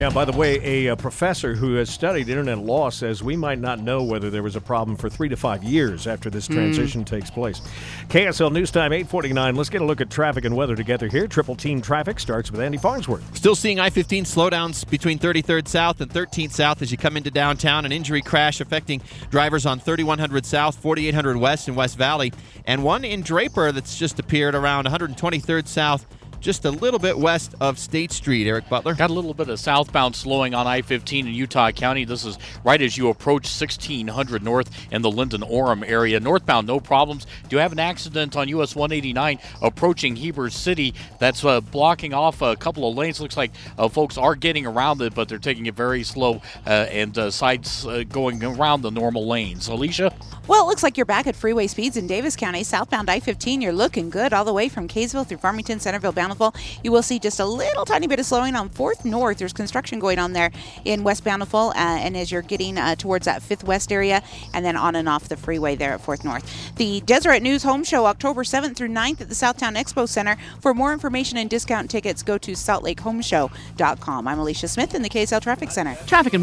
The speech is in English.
Yeah, by the way, a professor who has studied internet law says we might not know whether there was a problem for 3 to 5 years after this transition takes place. KSL News Time 8:49. Let's get a look at traffic and weather together here. Triple Team Traffic starts with Andy Farnsworth. Still seeing I-15 slowdowns between 33rd South and 13th South as you come into downtown. An injury crash affecting drivers on 3100 South, 4800 West, and West Valley. And one in Draper that's just appeared around 123rd South, just a little bit west of State Street. Eric Butler. Got a little bit of southbound slowing on I-15 in Utah County. This is right as you approach 1600 North in the Linden-Orem area. Northbound, no problems. Do have an accident on US 189 approaching Heber City. That's blocking off a couple of lanes. Looks like folks are getting around it, but they're taking it very slow and sides going around the normal lanes. Alicia? Well, it looks like you're back at freeway speeds in Davis County. Southbound I-15, you're looking good all the way from Kaysville through Farmington, Centerville, Bountiful. You will see just a little tiny bit of slowing on 4th North. There's construction going on there in West Bountiful, and as you're getting towards that 5th West area, and then on and off the freeway there at 4th North. The Deseret News Home Show, October 7th through 9th at the Southtown Expo Center. For more information and discount tickets, go to saltlakehomeshow.com. I'm Alicia Smith in the KSL Traffic Center. Traffic and